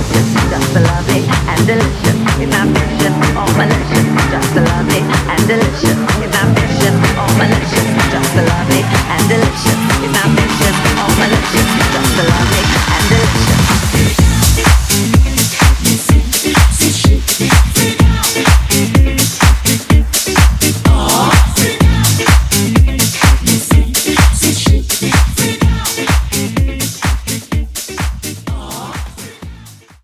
vicious, just so lovely and delicious. In my vision, oh malicious, just so lovely and delicious. In my vision.